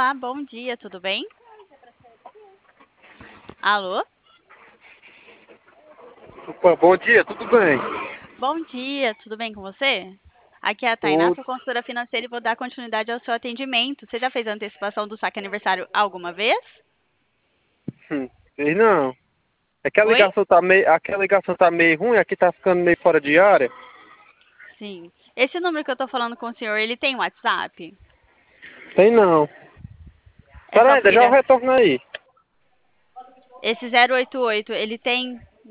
Olá, bom dia, tudo bem? Alô? Opa, bom dia, tudo bem? Bom dia, tudo bem com você? Aqui é a Tainá, Tudo. sua consultora financeira, e vou dar continuidade ao seu atendimento. Você já fez a antecipação do saque aniversário alguma vez? Sei não. É que Oi? aquela ligação tá meio ruim, aqui tá ficando meio fora de área. Sim. Esse número que eu tô falando com o senhor, ele tem WhatsApp? Tem não. É Pera só aí, já eu porque retorno aí. esse 088, ele tem